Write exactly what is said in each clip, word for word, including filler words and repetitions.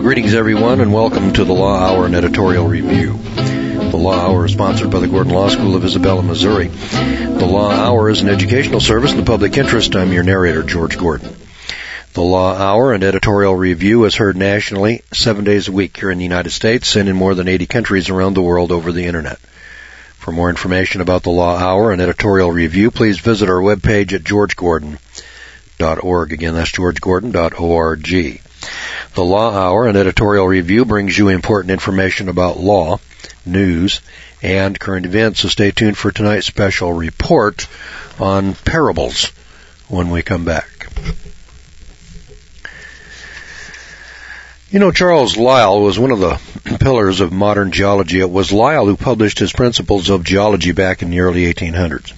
Well, greetings everyone, and welcome to the Law Hour and Editorial Review. The Law Hour is sponsored by the Gordon Law School of Isabella, Missouri. The Law Hour is an educational service in the public interest. I'm your narrator, George Gordon. The Law Hour and Editorial Review is heard nationally seven days a week here in the United States and in more than eighty countries around the world over the Internet. For more information about the Law Hour and Editorial Review, please visit our webpage at george gordon dot org. Again, that's george gordon dot org. The Law Hour and Editorial Review brings you important information about law, news, and current events, so stay tuned for tonight's special report on parables when we come back. You know, Charles Lyell was one of the pillars of modern geology. It was Lyell who published his Principles of Geology back in the early eighteen hundreds.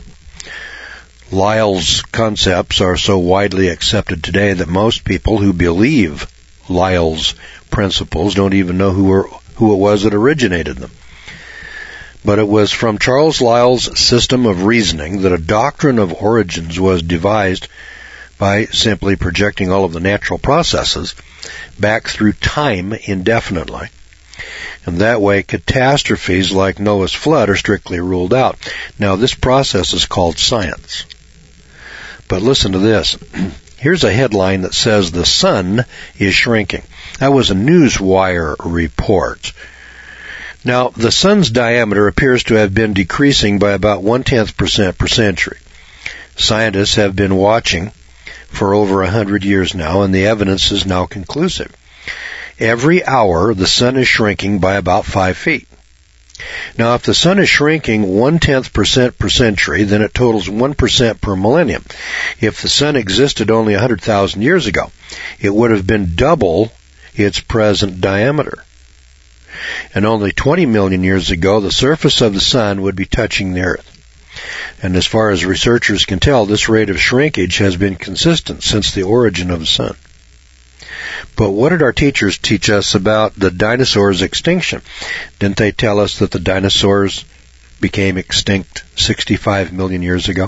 Lyell's concepts are so widely accepted today that most people who believe Lyell's principles don't even know who, were, who it was that originated them. But it was from Charles Lyell's system of reasoning that a doctrine of origins was devised by simply projecting all of the natural processes back through time indefinitely. And that way, catastrophes like Noah's flood are strictly ruled out. Now, this process is called science. But listen to this. Here's a headline that says the sun is shrinking. That was a Newswire report. Now, the sun's diameter appears to have been decreasing by about one-tenth percent per century. Scientists have been watching for over a hundred years now, and the evidence is now conclusive. Every hour, the sun is shrinking by about five feet. Now, if the sun is shrinking one-tenth percent per century, then it totals one percent per millennium. If the sun existed only one hundred thousand years ago, it would have been double its present diameter. And only twenty million years ago, the surface of the sun would be touching the earth. And as far as researchers can tell, this rate of shrinkage has been consistent since the origin of the sun. But what did our teachers teach us about the dinosaurs' extinction? Didn't they tell us that the dinosaurs became extinct sixty-five million years ago?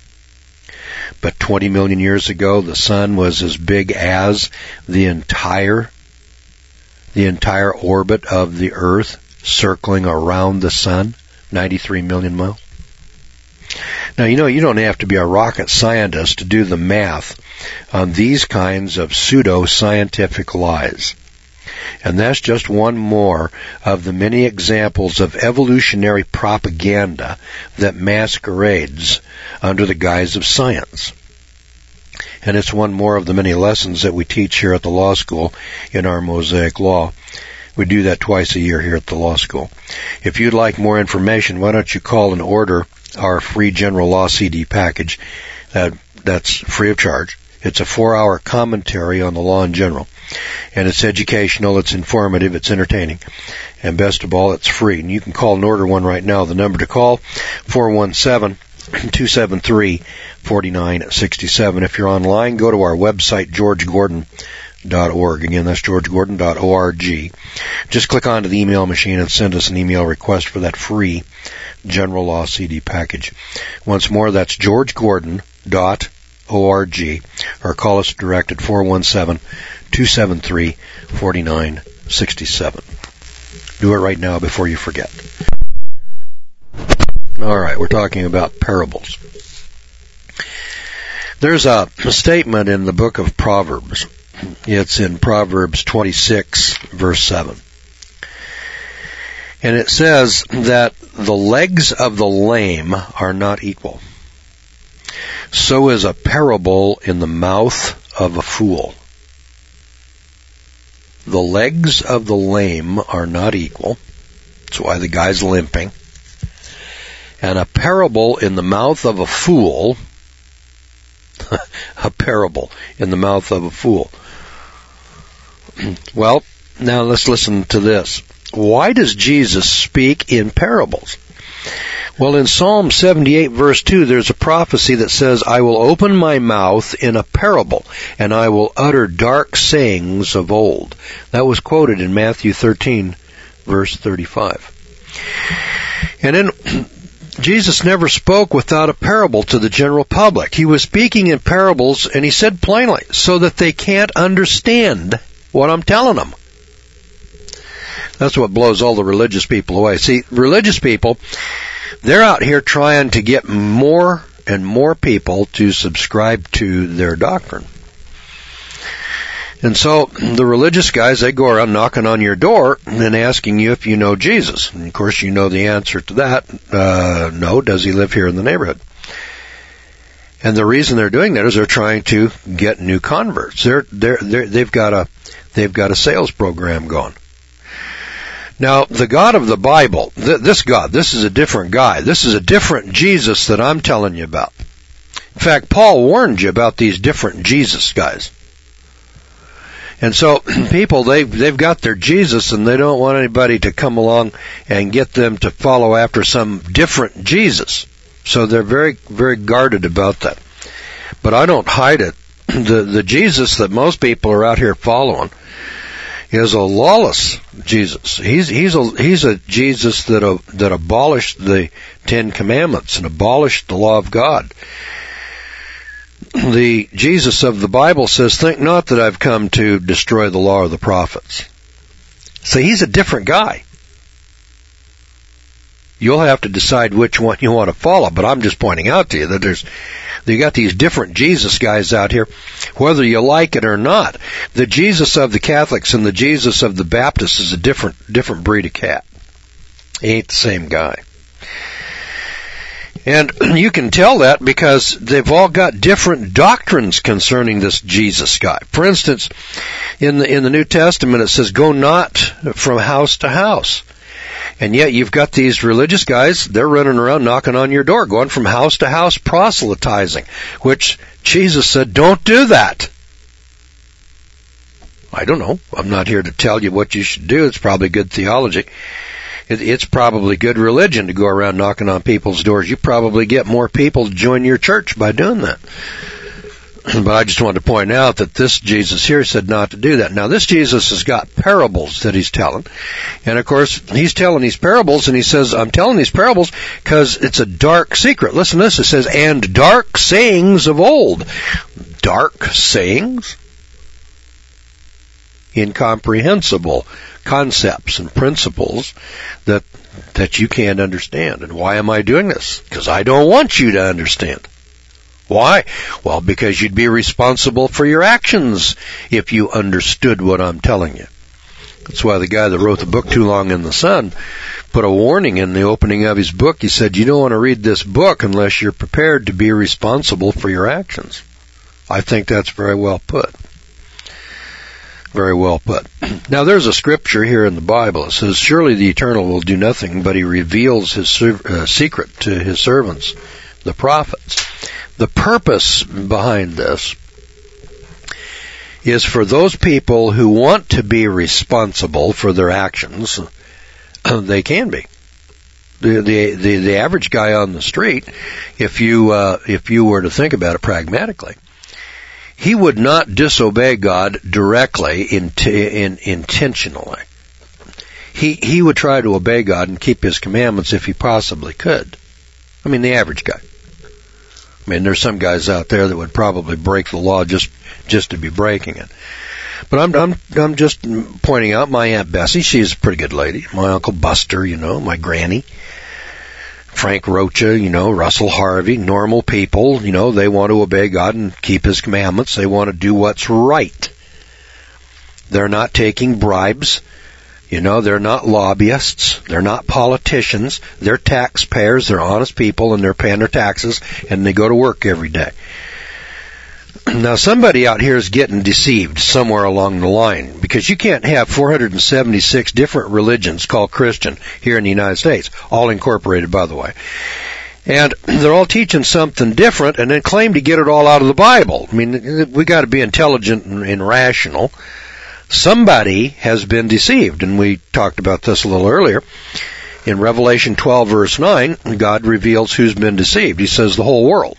But twenty million years ago, the sun was as big as the entire, the entire orbit of the earth circling around the sun, ninety-three million miles. Now, you know, you don't have to be a rocket scientist to do the math on these kinds of pseudo-scientific lies. And that's just one more of the many examples of evolutionary propaganda that masquerades under the guise of science. And it's one more of the many lessons that we teach here at the law school in our Mosaic Law. We do that twice a year here at the law school. If you'd like more information, why don't you call and order our free General Law C D package. Uh, that's free of charge. It's a four-hour commentary on the law in general. And it's educational, it's informative, it's entertaining. And best of all, it's free. And you can call and order one right now. The number to call, four one seven, two seven three, four nine six seven. If you're online, go to our website, george gordon dot org. Again, that's george gordon dot org. Just click onto the email machine and send us an email request for that free General Law C D package. Once more, that's george gordon dot org, or call us direct at four one seven, two seven three, four nine six seven. Do it right now before you forget. All right, we're talking about parables. There's a, a statement in the book of Proverbs. It's in Proverbs twenty-six, verse seven. And it says that the legs of the lame are not equal. So is a parable in the mouth of a fool. The legs of the lame are not equal. That's why the guy's limping. And a parable in the mouth of a fool, a parable in the mouth of a fool. Well, now let's listen to this. Why does Jesus speak in parables? Well, in Psalm seventy-eight, verse two, there's a prophecy that says, I will open my mouth in a parable, and I will utter dark sayings of old. That was quoted in Matthew thirteen, verse thirty-five. And then Jesus never spoke without a parable to the general public. He was speaking in parables, and he said plainly, so that they can't understand what I'm telling them. That's what blows all the religious people away. See, religious people, they're out here trying to get more and more people to subscribe to their doctrine. And so the religious guys, they go around knocking on your door and asking you if you know Jesus. And of course, you know the answer to that. Uh, no, does he live here in the neighborhood? And the reason they're doing that is they're trying to get new converts. They're, they're, they're, they've got a, they've got a sales program going. Now, the God of the Bible, th- this God, this is a different guy. This is a different Jesus that I'm telling you about. In fact, Paul warned you about these different Jesus guys. And so people, they've, they've got their Jesus and they don't want anybody to come along and get them to follow after some different Jesus. So they're very, very guarded about that. But I don't hide it. The, the Jesus that most people are out here following is a lawless Jesus. He's, he's a, he's a Jesus that, uh, that abolished the Ten Commandments and abolished the law of God. The Jesus of the Bible says, think not that I've come to destroy the law or the prophets. So he's a different guy. You'll have to decide which one you want to follow, but I'm just pointing out to you that there's, you got these different Jesus guys out here, whether you like it or not. The Jesus of the Catholics and the Jesus of the Baptists is a different, different breed of cat. He ain't the same guy. And you can tell that because they've all got different doctrines concerning this Jesus guy. For instance, in the, in the New Testament it says, go not from house to house. And yet you've got these religious guys, they're running around knocking on your door, going from house to house proselytizing, which Jesus said, don't do that. I don't know. I'm not here to tell you what you should do. It's probably good theology. It's probably good religion to go around knocking on people's doors. You probably get more people to join your church by doing that. But I just wanted to point out that this Jesus here said not to do that. Now, this Jesus has got parables that he's telling. And, of course, he's telling these parables, and he says, I'm telling these parables because it's a dark secret. Listen to this. It says, and dark sayings of old. Dark sayings? Incomprehensible concepts and principles that that you can't understand. And why am I doing this? Because I don't want you to understand. Why? Well, because you'd be responsible for your actions if you understood what I'm telling you. That's why the guy that wrote the book Too Long in the Sun put a warning in the opening of his book. He said, you don't want to read this book unless you're prepared to be responsible for your actions. I think that's very well put. Very well put. Now, there's a scripture here in the Bible. It says, surely the Eternal will do nothing, but he reveals his uh, secret to his servants, the prophets. The purpose behind this is for those people who want to be responsible for their actions. They can be. The, the, the, the average guy on the street, if you, uh, if you were to think about it pragmatically, he would not disobey God directly, in, in, intentionally. He, he would try to obey God and keep his commandments if he possibly could. I mean, the average guy. I mean, there's some guys out there that would probably break the law just, just to be breaking it. But I'm, I'm, I'm just pointing out my Aunt Bessie. She's a pretty good lady. My Uncle Buster, you know, my granny. Frank Rocha, you know, Russell Harvey, normal people, you know, they want to obey God and keep his commandments. They want to do what's right. They're not taking bribes. You know, they're not lobbyists. They're not politicians. They're taxpayers. They're honest people, and they're paying their taxes, and they go to work every day. Now, somebody out here is getting deceived somewhere along the line, because you can't have four hundred seventy-six different religions called Christian here in the United States, all incorporated, by the way. And they're all teaching something different and then claim to get it all out of the Bible. I mean, we got to be intelligent and, and rational. Somebody has been deceived, and we talked about this a little earlier. In Revelation twelve, verse nine, God reveals who's been deceived. He says the whole world.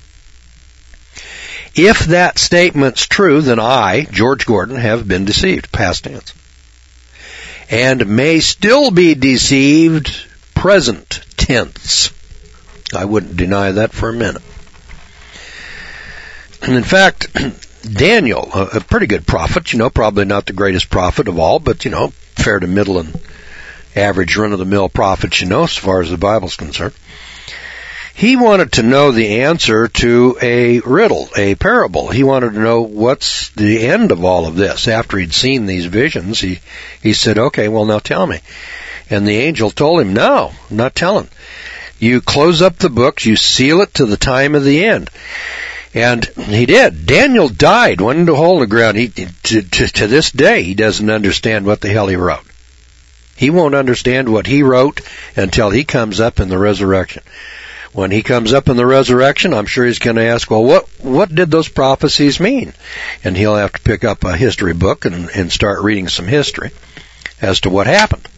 If that statement's true, then I, George Gordon, have been deceived, past tense, and may still be deceived, present tense. I wouldn't deny that for a minute. And in fact, Daniel, a pretty good prophet, you know, probably not the greatest prophet of all, but, you know, compared to middle and average run-of-the-mill prophets, you know, as far as the Bible's concerned. He wanted to know the answer to a riddle, a parable. He wanted to know what's the end of all of this. After he'd seen these visions, he, he said, okay, well, now tell me. And the angel told him, no, I'm not telling. You close up the books, you seal it to the time of the end. And he did. Daniel died, went into a hole in the ground. He, to, to, to this day, he doesn't understand what the hell he wrote. He won't understand what he wrote until he comes up in the resurrection. When he comes up in the resurrection, I'm sure he's going to ask, well, what what did those prophecies mean? And he'll have to pick up a history book and, and start reading some history as to what happened.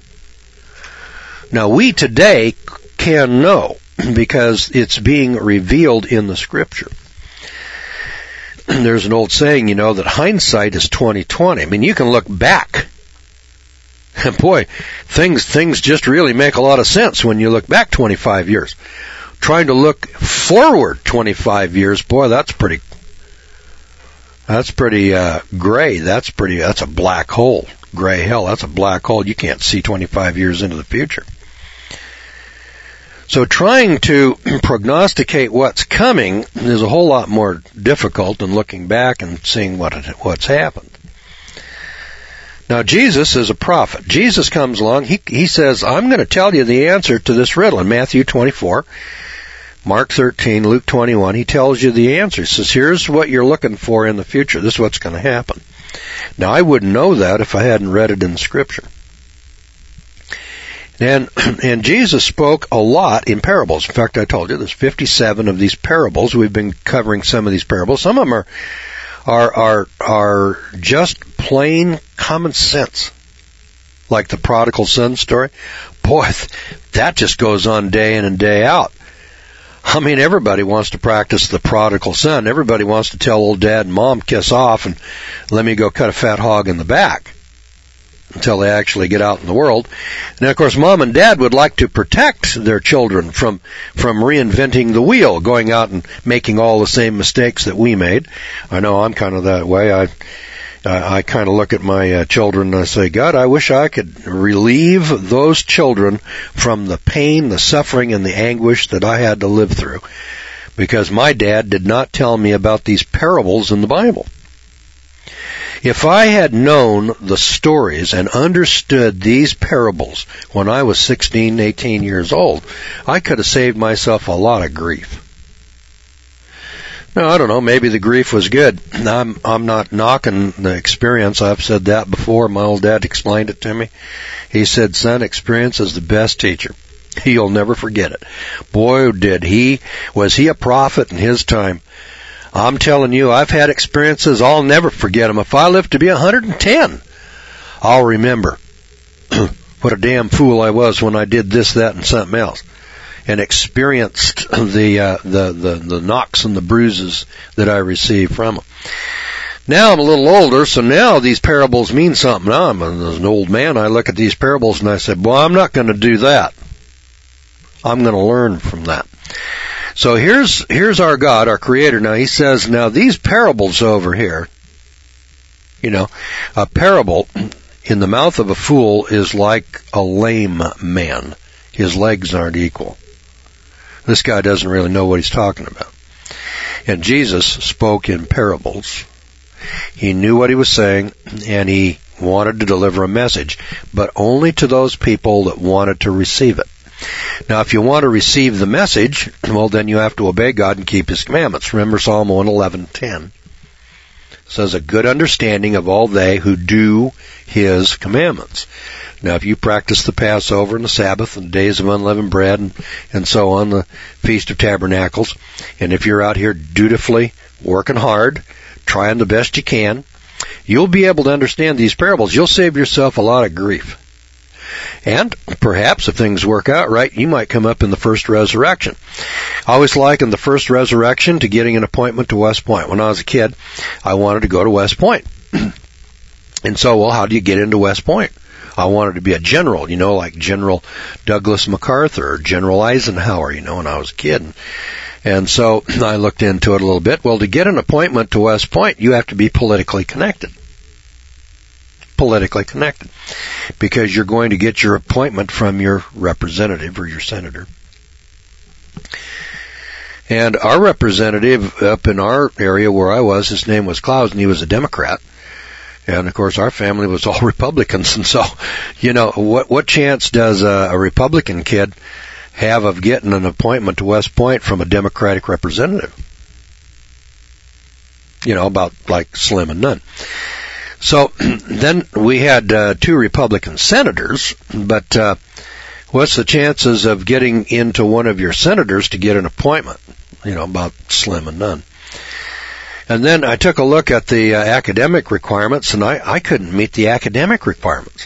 Now, we today can know because it's being revealed in the Scripture. There's an old saying, you know, that hindsight is twenty twenty. I mean, you can look back. And boy, things things just really make a lot of sense when you look back twenty-five years. Trying to look forward twenty-five years, boy, that's pretty that's pretty uh gray. That's pretty that's a black hole. Gray hell, that's a black hole. You can't see twenty-five years into the future. So trying to prognosticate what's coming is a whole lot more difficult than looking back and seeing what what's happened. Now, Jesus is a prophet. Jesus comes along. He, he says, I'm going to tell you the answer to this riddle. In Matthew twenty-four, Mark thirteen, Luke twenty-one, he tells you the answer. He says, here's what you're looking for in the future. This is what's going to happen. Now, I wouldn't know that if I hadn't read it in Scripture. And, and Jesus spoke a lot in parables. In fact, I told you there's fifty-seven of these parables. We've been covering some of these parables. Some of them are are are are just plain common sense, like the prodigal son story. Boy, that just goes on day in and day out. I mean, everybody wants to practice the prodigal son. Everybody wants to tell old dad and mom, kiss off and let me go cut a fat hog in the back until they actually get out in the world. And of course, mom and dad would like to protect their children from from reinventing the wheel, going out and making all the same mistakes that we made. I know I'm kind of that way. I I, I kind of look at my uh, children and I say, God, I wish I could relieve those children from the pain, the suffering, and the anguish that I had to live through, because my dad did not tell me about these parables in the Bible. If I had known the stories and understood these parables when I was sixteen, eighteen years old, I could have saved myself a lot of grief. Now, I don't know, maybe the grief was good. I'm, I'm not knocking the experience. I've said that before. My old dad explained it to me. He said, son, experience is the best teacher. You'll never forget it. Boy, did he, was he a prophet in his time. I'm telling you, I've had experiences, I'll never forget them. If I live to be one hundred ten, I'll remember what a damn fool I was when I did this, that, and something else, and experienced the uh, the, the the knocks and the bruises that I received from them. Now I'm a little older, so now these parables mean something. Now I'm an old man. I look at these parables and I say, boy, I'm not going to do that. I'm going to learn from that. So here's here's our God, our Creator. Now He says, now these parables over here, you know, a parable in the mouth of a fool is like a lame man. His legs aren't equal. This guy doesn't really know what he's talking about. And Jesus spoke in parables. He knew what he was saying, and he wanted to deliver a message, but only to those people that wanted to receive it. Now, if you want to receive the message, well, then you have to obey God and keep His commandments. Remember Psalm one eleven ten. It says, a good understanding of all they who do His commandments. Now, if you practice the Passover and the Sabbath and the days of unleavened bread and, and so on, the Feast of Tabernacles, and if you're out here dutifully working hard, trying the best you can, you'll be able to understand these parables. You'll save yourself a lot of grief. And perhaps if things work out right, you might come up in the first resurrection. I always likened the first resurrection to getting an appointment to West Point. When I was a kid, I wanted to go to West Point. And so, well, how do you get into West Point? I wanted to be a general, you know, like General Douglas MacArthur or General Eisenhower, you know, when I was a kid. And, and so I looked into it a little bit. Well, to get an appointment to West Point, you have to be politically connected. politically connected, because you're going to get your appointment from your representative or your senator. And our representative up in our area where I was, his name was Klaus, and he was a Democrat. And, of course, our family was all Republicans. And so, you know, what what chance does a, a Republican kid have of getting an appointment to West Point from a Democratic representative? You know, about like slim and none. So then we had uh, two Republican senators, but uh, what's the chances of getting into one of your senators to get an appointment? You know, about slim and none. And then I took a look at the uh, academic requirements, and I, I couldn't meet the academic requirements.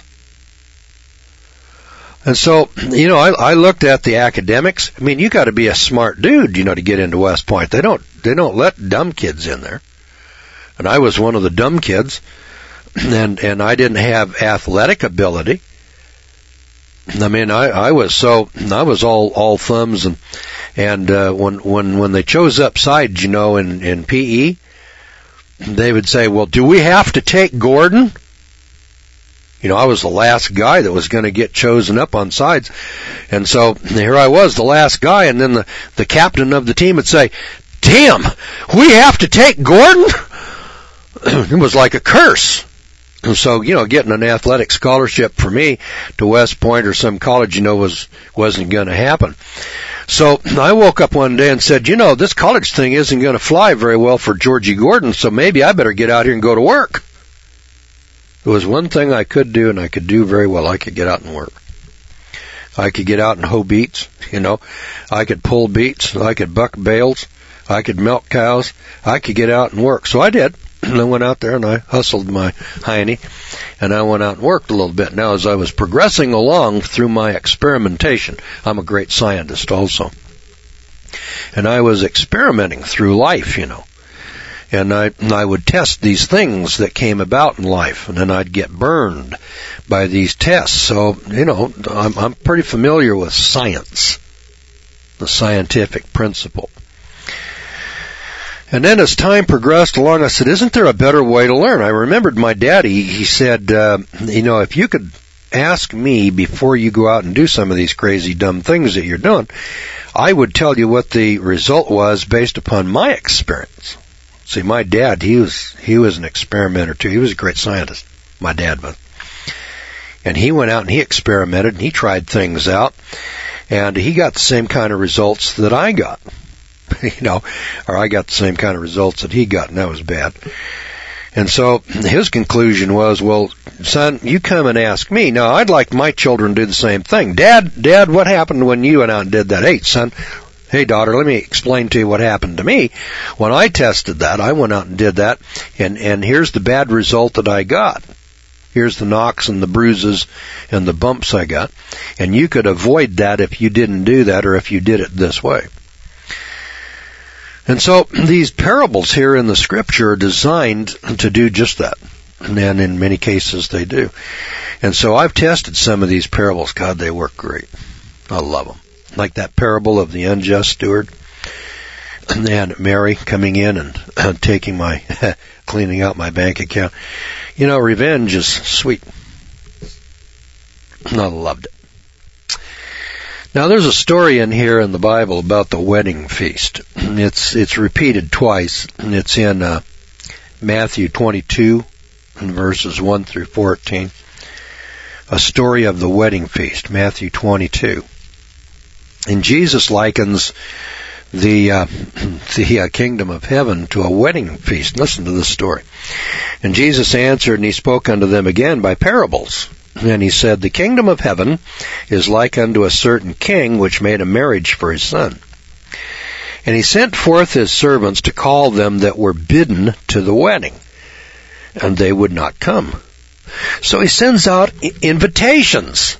And so, you know, I, I looked at the academics. I mean, you got to be a smart dude, you know, to get into West Point. They don't they don't let dumb kids in there. And I was one of the dumb kids, and and I didn't have athletic ability. I mean, I, I was so I was all all thumbs, and and uh, when when when they chose up sides, you know, in in P E, they would say, "Well, do we have to take Gordon?" You know, I was the last guy that was going to get chosen up on sides, and so here I was, the last guy, and then the the captain of the team would say, "Damn, we have to take Gordon." It was like a curse. So, you know, getting an athletic scholarship for me to West Point or some college, you know, was, wasn't going to happen. So I woke up one day and said, you know, this college thing isn't going to fly very well for Georgie Gordon, so maybe I better get out here and go to work. There was one thing I could do, and I could do very well. I could get out and work. I could get out and hoe beets, you know. I could pull beets. I could buck bales. I could milk cows. I could get out and work. So I did. And I went out there and I hustled my hiney, and I went out and worked a little bit. Now, as I was progressing along through my experimentation, I'm a great scientist also, and I was experimenting through life, you know, and I, and I would test these things that came about in life, and then I'd get burned by these tests. So, you know, I'm, I'm pretty familiar with science, the scientific principle. And then as time progressed along, I said, isn't there a better way to learn? I remembered my daddy, he said, uh, you know, if you could ask me before you go out and do some of these crazy, dumb things that you're doing, I would tell you what the result was based upon my experience. See, my dad, he was, he was an experimenter too. He was a great scientist. My dad was. And he went out and he experimented and he tried things out, and he got the same kind of results that I got. You know, or I got the same kind of results that he got, and that was bad. And so his conclusion was, well, son, you come and ask me. Now, I'd like my children to do the same thing. Dad, Dad, what happened when you went out and did that? Hey, son, hey, daughter, let me explain to you what happened to me. When I tested that, I went out and did that, and, and here's the bad result that I got. Here's the knocks and the bruises and the bumps I got. And you could avoid that if you didn't do that, or if you did it this way. And so these parables here in the scripture are designed to do just that. And in many cases they do. And so I've tested some of these parables. God, they work great. I love them. Like that parable of the unjust steward. And Mary coming in and uh, taking my, cleaning out my bank account. You know, revenge is sweet. I loved it. Now, there's a story in here in the Bible about the wedding feast. It's it's repeated twice. It's in uh, Matthew twenty-two, verses one through fourteen. A story of the wedding feast, Matthew twenty-two. And Jesus likens the uh, the uh, kingdom of heaven to a wedding feast. Listen to this story. And Jesus answered, and he spoke unto them again by parables. And he said, the kingdom of heaven is like unto a certain king which made a marriage for his son. And he sent forth his servants to call them that were bidden to the wedding, and they would not come. So he sends out invitations.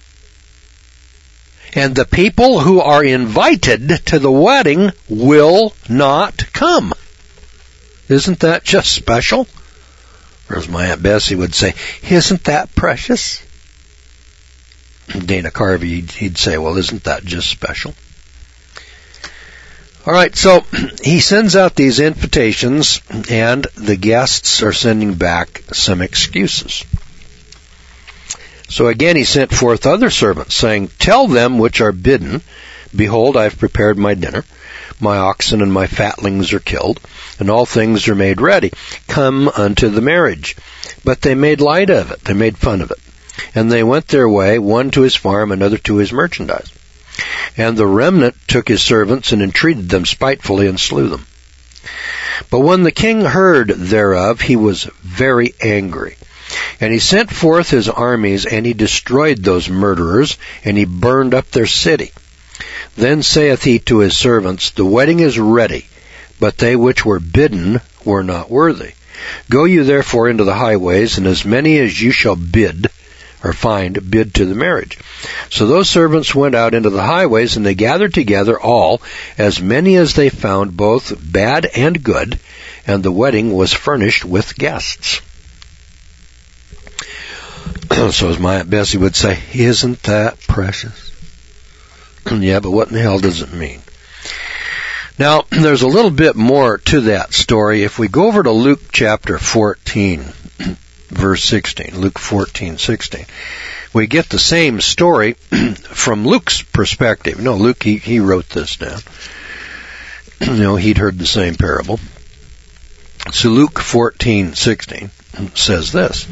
And the people who are invited to the wedding will not come. Isn't that just special? Or as my Aunt Bessie would say, isn't that precious? Dana Carvey, he'd say, well, isn't that just special? All right, so he sends out these invitations, and the guests are sending back some excuses. So again he sent forth other servants, saying, Tell them which are bidden, Behold, I have prepared my dinner. My oxen and my fatlings are killed, and all things are made ready. Come unto the marriage. But they made light of it. They made fun of it. And they went their way, one to his farm, another to his merchandise. And the remnant took his servants and entreated them spitefully and slew them. But when the king heard thereof, he was very angry. And he sent forth his armies, and he destroyed those murderers, and he burned up their city. Then saith he to his servants, The wedding is ready, but they which were bidden were not worthy. Go you therefore into the highways, and as many as you shall bid, or find, bid to the marriage. So those servants went out into the highways, and they gathered together all, as many as they found, both bad and good, and the wedding was furnished with guests. So as my Aunt Bessie would say, isn't that precious? Yeah, but what in the hell does it mean? Now, there's a little bit more to that story. If we go over to Luke chapter fourteen, verse sixteen, Luke fourteen, sixteen, we get the same story from Luke's perspective. No, Luke, he, he wrote this down. You know, he'd heard the same parable. So Luke fourteen, sixteen says this.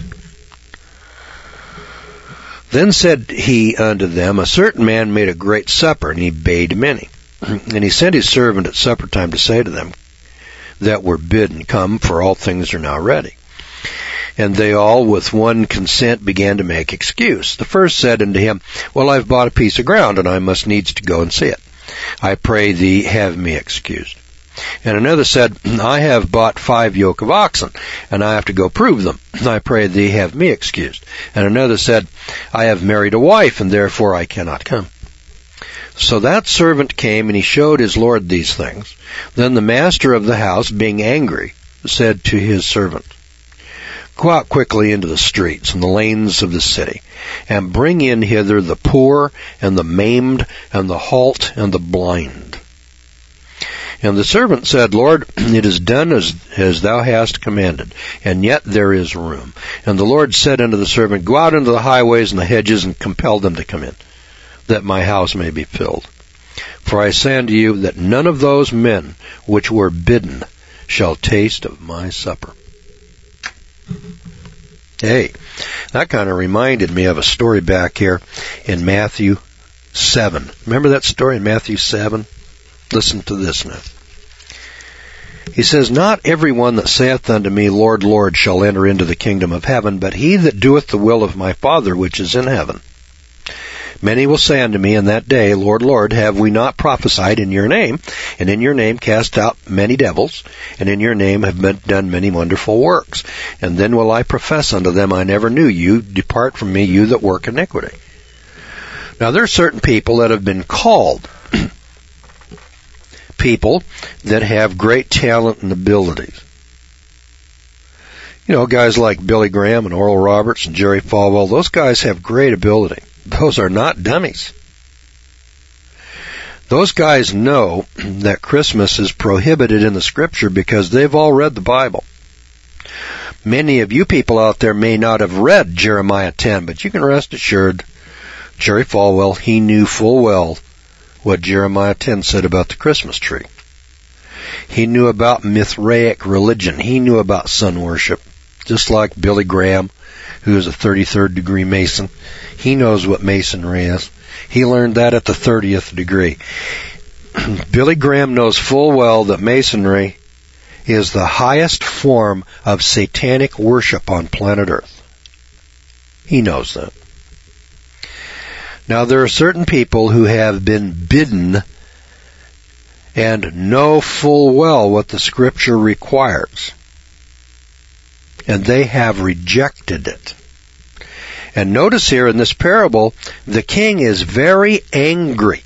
Then said he unto them, A certain man made a great supper, and he bade many. And he sent his servant at supper time to say to them that were bidden, Come, for all things are now ready. And they all with one consent began to make excuse. The first said unto him, Well, I've bought a piece of ground, and I must needs to go and see it. I pray thee, have me excused. And another said, I have bought five yoke of oxen, and I have to go prove them. I pray thee, have me excused. And another said, I have married a wife, and therefore I cannot come. So that servant came, and he showed his lord these things. Then the master of the house, being angry, said to his servant, Go out quickly into the streets and the lanes of the city, and bring in hither the poor, and the maimed, and the halt, and the blind. And the servant said, Lord, it is done as, as thou hast commanded, and yet there is room. And the Lord said unto the servant, Go out into the highways and the hedges, and compel them to come in, that my house may be filled. For I say unto you, that none of those men which were bidden shall taste of my supper. Hey, that kind of reminded me of a story back here in Matthew seven. Remember that story in Matthew seven? Listen to this now. He says, Not every one that saith unto me, Lord, Lord, shall enter into the kingdom of heaven, but he that doeth the will of my Father which is in heaven. Many will say unto me in that day, Lord, Lord, have we not prophesied in your name, and in your name cast out many devils, and in your name have been done many wonderful works? And then will I profess unto them, I never knew you. Depart from me, you that work iniquity. Now there are certain people that have been called people that have great talent and abilities. You know, guys like Billy Graham and Oral Roberts and Jerry Falwell, those guys have great ability. Those are not dummies. Those guys know that Christmas is prohibited in the Scripture because they've all read the Bible. Many of you people out there may not have read Jeremiah ten, but you can rest assured, Jerry Falwell, he knew full well what Jeremiah ten said about the Christmas tree. He knew about Mithraic religion. He knew about sun worship. Just like Billy Graham, who is a thirty-third degree Mason. He knows what Masonry is. He learned that at the thirtieth degree. Billy Graham knows full well that Masonry is the highest form of satanic worship on planet Earth. He knows that. Now, there are certain people who have been bidden and know full well what the Scripture requires, and they have rejected it. And notice here in this parable, the king is very angry,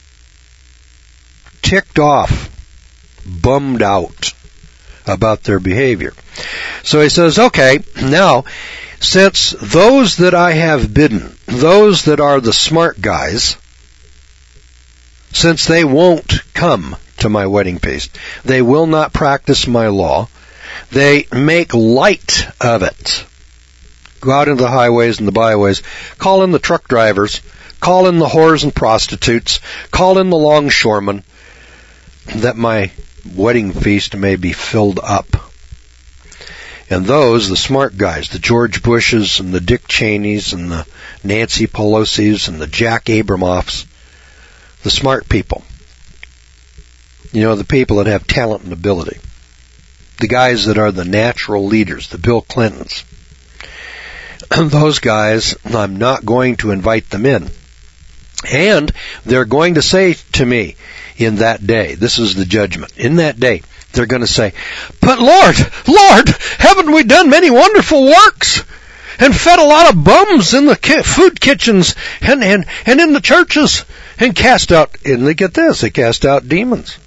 ticked off, bummed out about their behavior. So he says, okay, now, since those that I have bidden, those that are the smart guys, since they won't come to my wedding feast, they will not practice my law, they make light of it. Go out into the highways and the byways. Call in the truck drivers. Call in the whores and prostitutes. Call in the longshoremen, that my wedding feast may be filled up. And those, the smart guys, the George Bushes and the Dick Cheneys and the Nancy Pelosi's and the Jack Abramoffs, the smart people, you know, the people that have talent and ability, the guys that are the natural leaders, the Bill Clintons, those guys, I'm not going to invite them in. And they're going to say to me in that day, this is the judgment, in that day, they're going to say, but Lord, Lord, haven't we done many wonderful works and fed a lot of bums in the ki- food kitchens and, and, and in the churches and cast out, and look at this, they cast out demons.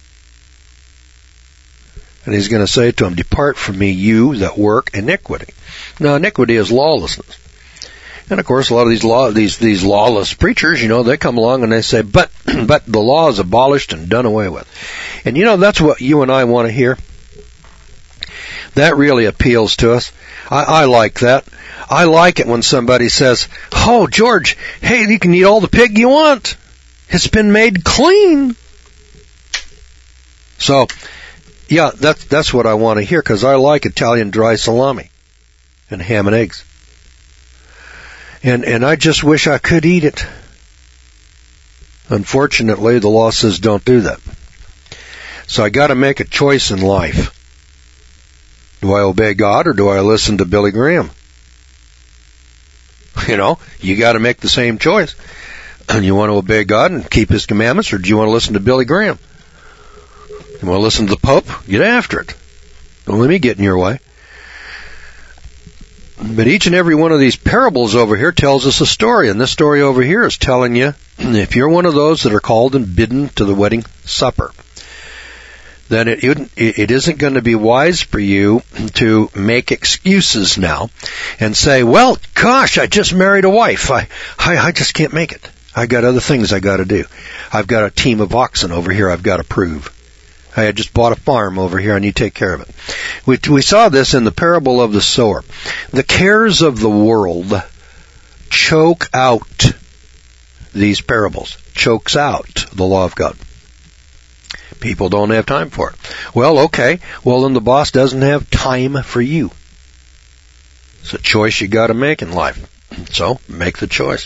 And he's going to say to them, depart from me, you that work iniquity. Now, iniquity is lawlessness. And of course, a lot of these law, these, these lawless preachers, you know, they come along and they say, but, but the law is abolished and done away with. And you know, that's what you and I want to hear. That really appeals to us. I, I like that. I like it when somebody says, oh, George, hey, you can eat all the pig you want. It's been made clean. So, yeah, that's, that's what I want to hear, because I like Italian dry salami and ham and eggs. And, and I just wish I could eat it. Unfortunately, the law says don't do that. So I got to make a choice in life. Do I obey God or do I listen to Billy Graham? You know, you got to make the same choice. And you want to obey God and keep His commandments, or do you want to listen to Billy Graham? You want to listen to the Pope? Get after it. Don't let me get in your way. But each and every one of these parables over here tells us a story, and this story over here is telling you, if you're one of those that are called and bidden to the wedding supper, then it, it isn't going to be wise for you to make excuses now and say, well, gosh, I just married a wife. I, I, I just can't make it. I got other things I got to do. I've got a team of oxen over here I've got to prove. I had just bought a farm over here. I need to take care of it. We, we saw this in the parable of the sower. The cares of the world choke out these parables, chokes out the law of God. People don't have time for it. Well, okay. Well, then the boss doesn't have time for you. It's a choice you got to make in life. So, make the choice.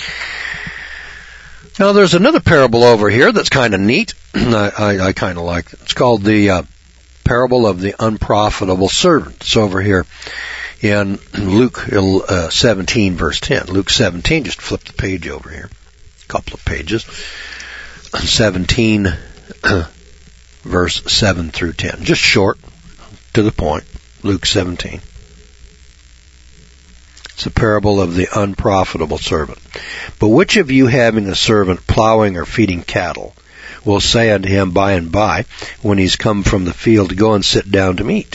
Now, there's another parable over here that's kind of neat. I, I, I kind of like it. It's called the uh, parable of the unprofitable servant. It's over here in Luke uh, seventeen, verse ten. Luke seventeen, just flip the page over here. A couple of pages. seventeen, verse seven through ten. Just short, to the point. Luke seventeen. It's a parable of the unprofitable servant. But which of you, having a servant plowing or feeding cattle, will say unto him by and by, when he's come from the field, go and sit down to meat?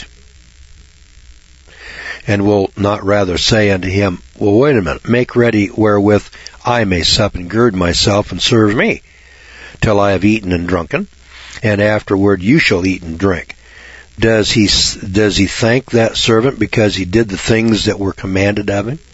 And will not rather say unto him, well, wait a minute, make ready wherewith I may sup and gird myself and serve me, till I have eaten and drunken, and afterward you shall eat and drink. Does he, does he thank that servant because he did the things that were commanded of him?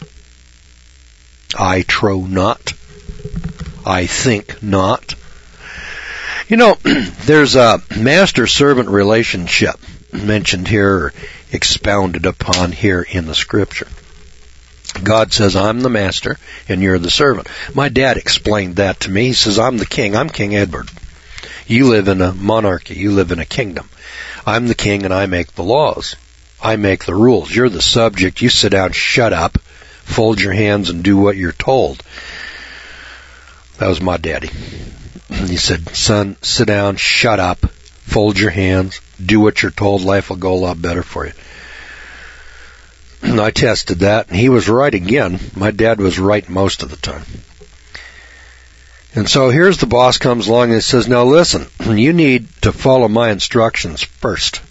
I trow not. I think not. You know, there's a master-servant relationship mentioned here, or expounded upon here in the Scripture. God says, I'm the master and you're the servant. My dad explained that to me. He says, I'm the king. I'm King Edward. You live in a monarchy. You live in a kingdom. I'm the king and I make the laws. I make the rules. You're the subject. You sit down, shut up, fold your hands, and do what you're told. That was my daddy. He said, son, sit down, shut up, fold your hands, do what you're told. Life will go a lot better for you. And I tested that, and he was right again. My dad was right most of the time. And so here's the boss comes along and he says, now listen, you need to follow my instructions first.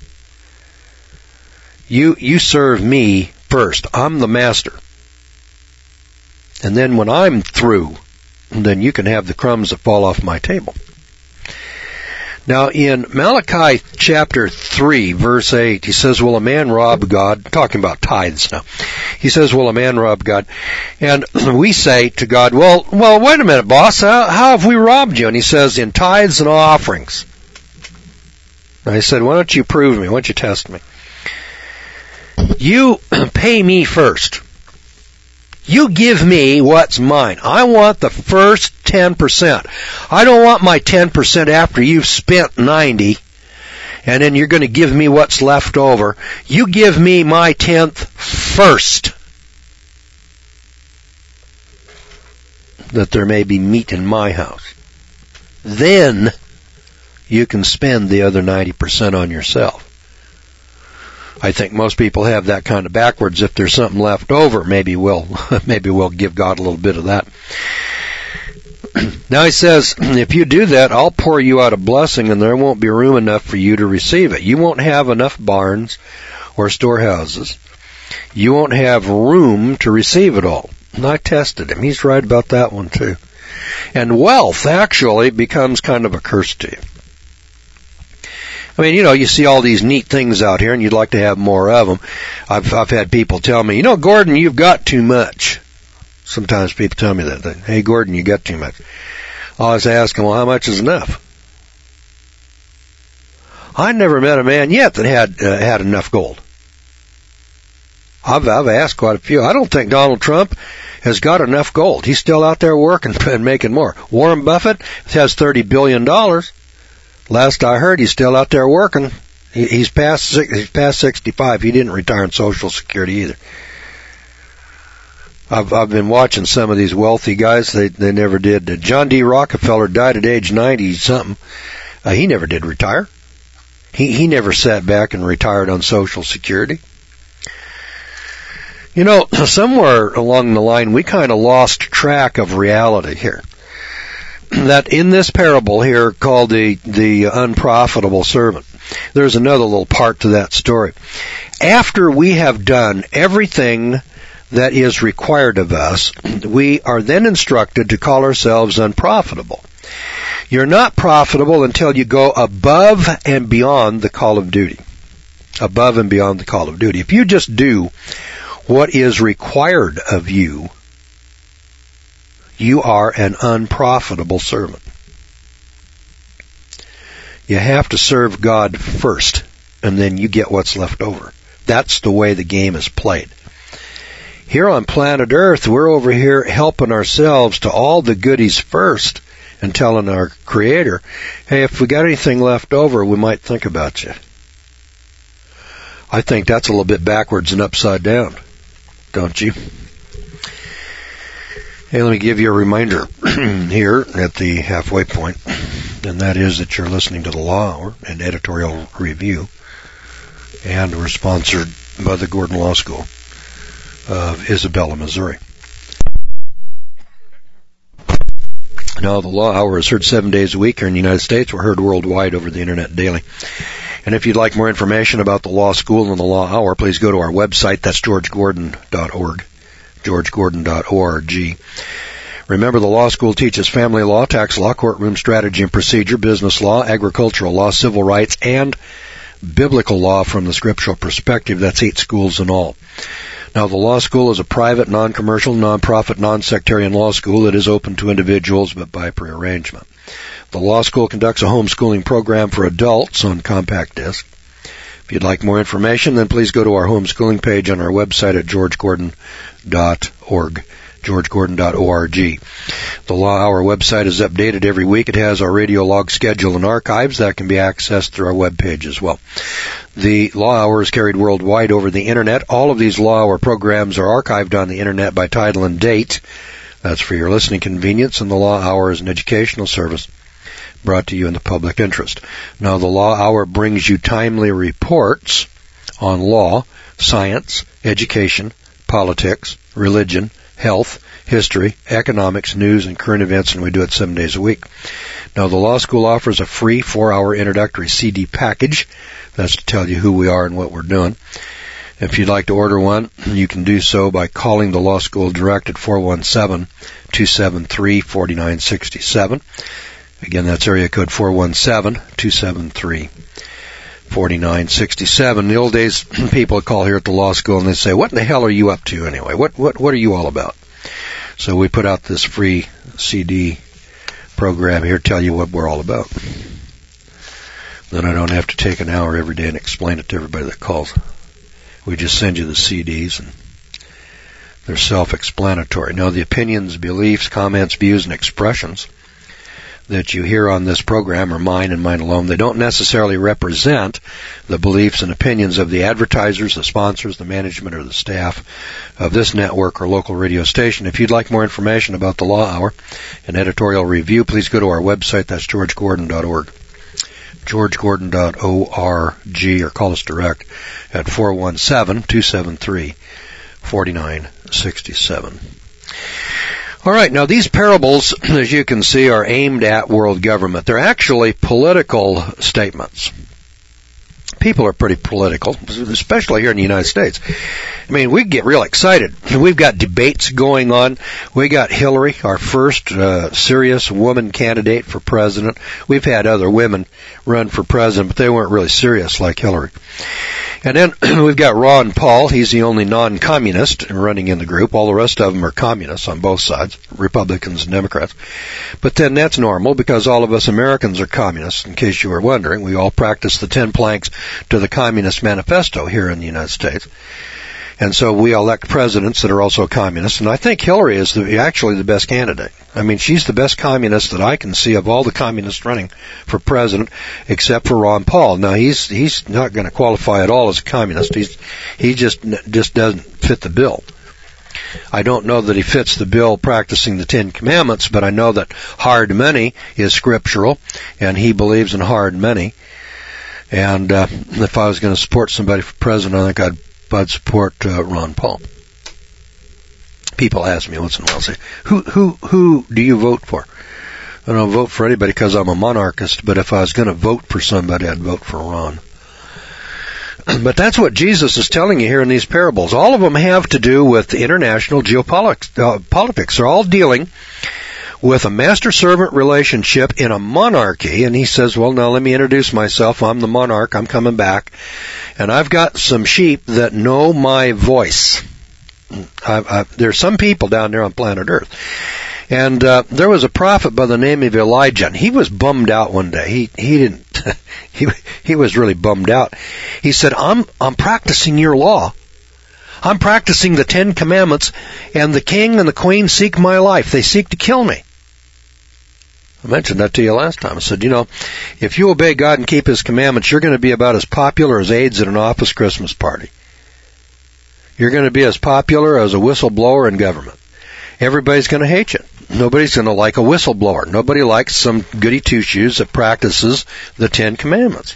You, you serve me first. I'm the master. And then when I'm through, then you can have the crumbs that fall off my table. Now, in Malachi chapter three, verse eight, he says, will a man rob God? Talking about tithes now. He says, will a man rob God? And we say to God, well, well, wait a minute, boss. How, how have we robbed you? And he says, in tithes and offerings. And I said, why don't you prove me? Why don't you test me? You pay me first. You give me what's mine. I want the first ten percent. I don't want my ten percent after you've spent ninety, and then you're going to give me what's left over. You give me my tenth first, that there may be meat in my house. Then you can spend the other ninety percent on yourself. I think most people have that kind of backwards. If there's something left over, maybe we'll, maybe we'll give God a little bit of that. Now he says, if you do that, I'll pour you out a blessing and there won't be room enough for you to receive it. You won't have enough barns or storehouses. You won't have room to receive it all. And I tested him. He's right about that one too. And wealth actually becomes kind of a curse to you. I mean, you know, you see all these neat things out here and you'd like to have more of them. I've, I've had people tell me, you know, Gordon, you've got too much. Sometimes people tell me that. Hey, Gordon, you got too much. I always ask them, well, how much is enough? I never met a man yet that had, uh, had enough gold. I've, I've asked quite a few. I don't think Donald Trump has got enough gold. He's still out there working and making more. Warren Buffett has thirty billion dollars. Last I heard, he's still out there working. He, he's past he's past sixty-five. He didn't retire on Social Security either. I've I've been watching some of these wealthy guys. They they never did. John D. Rockefeller died at age ninety something. Uh, he never did retire. He he never sat back and retired on Social Security. You know, somewhere along the line, we kind of lost track of reality here. That in this parable here called the, the unprofitable servant, there's another little part to that story. After we have done everything that is required of us, we are then instructed to call ourselves unprofitable. You're not profitable until you go above and beyond the call of duty. Above and beyond the call of duty. If you just do what is required of you, you are an unprofitable servant. You have to serve God first, and then you get what's left over. That's the way the game is played. Here on planet Earth, we're over here helping ourselves to all the goodies first and telling our Creator, hey, if we got anything left over, we might think about you. I think that's a little bit backwards and upside down, don't you? Hey, let me give you a reminder here at the halfway point, and that is that you're listening to the Law Hour, an editorial review, and we're sponsored by the Gordon Law School of Isabella, Missouri. Now, the Law Hour is heard seven days a week here in the United States. We're heard worldwide over the Internet daily. And if you'd like more information about the Law School and the Law Hour, please go to our website. That's george gordon dot org. george gordon dot org. Remember, the law school teaches family law, tax law, courtroom strategy and procedure, business law, agricultural law, civil rights, and biblical law from the scriptural perspective. That's eight schools in all. Now, the law school is a private, non-commercial, non-profit, non-sectarian law school that is open to individuals, but by prearrangement. The law school conducts a homeschooling program for adults on compact disc. If you'd like more information, then please go to our homeschooling page on our website at george gordon dot org. george gordon dot org. The Law Hour website is updated every week. It has our radio log schedule and archives that can be accessed through our webpage as well. The Law Hour is carried worldwide over the Internet. All of these Law Hour programs are archived on the Internet by title and date. That's for your listening convenience, and the Law Hour is an educational service brought to you in the public interest. Now, the Law Hour brings you timely reports on law, science, education, politics, religion, health, history, economics, news, and current events, and we do it seven days a week. Now, the law school offers a free four-hour introductory C D package. That's to tell you who we are and what we're doing. If you'd like to order one, you can do so by calling the law school direct at four one seven, two seven three, four nine six seven. Again, that's area code four one seven, two seven three, four nine six seven. In the old days, people would call here at the law school and they'd say, what in the hell are you up to anyway? What, what, what are you all about? So we put out this free C D program here to tell you what we're all about. Then I don't have to take an hour every day and explain it to everybody that calls. We just send you the C Ds and they're self-explanatory. Now, the opinions, beliefs, comments, views, and expressions that you hear on this program are mine and mine alone. They don't necessarily represent the beliefs and opinions of the advertisers, the sponsors, the management, or the staff of this network or local radio station. If you'd like more information about the Law Hour and editorial review, please go to our website. That's george gordon dot org. george gordon dot org, or call us direct at four one seven, two seven three, four nine six seven. All right, now these parables, as you can see, are aimed at world government. They're actually political statements. People are pretty political, especially here in the United States. I mean, we get real excited. We've got debates going on. We got Hillary, our first uh, serious woman candidate for president. We've had other women run for president, but they weren't really serious like Hillary. And then we've got Ron Paul. He's the only non-communist running in the group. All the rest of them are communists on both sides, Republicans and Democrats. But then that's normal because all of us Americans are communists, in case you were wondering. We all practice the ten planks to the Communist Manifesto here in the United States. And so we elect presidents that are also communists. And I think Hillary is the, actually the best candidate. I mean, she's the best communist that I can see of all the communists running for president, except for Ron Paul. Now, he's he's not going to qualify at all as a communist. He's he just just doesn't fit the bill. I don't know that he fits the bill practicing the Ten Commandments, but I know that hard money is scriptural, and he believes in hard money. And uh, if I was going to support somebody for president, I think I'd I'd support uh, Ron Paul. People ask me once in a while, say, who who who do you vote for? I don't vote for anybody because I'm a monarchist, but if I was going to vote for somebody, I'd vote for Ron. But that's what Jesus is telling you here in these parables. All of them have to do with international geopolitics. Uh, politics. They're all dealing with a master-servant relationship in a monarchy. And he says, well, now let me introduce myself. I'm the monarch. I'm coming back. And I've got some sheep that know my voice. I've, I've, there's some people down there on planet Earth. And uh, there was a prophet by the name of Elijah, and he was bummed out one day. He he didn't. he he was really bummed out. He said, "I'm I'm practicing your law. I'm practicing the Ten Commandments, and the king and the queen seek my life. They seek to kill me." I mentioned that to you last time. I said, you know, if you obey God and keep His commandments, you're going to be about as popular as AIDS at an office Christmas party. You're going to be as popular as a whistleblower in government. Everybody's going to hate you. Nobody's going to like a whistleblower. Nobody likes some goody two-shoes that practices the Ten Commandments.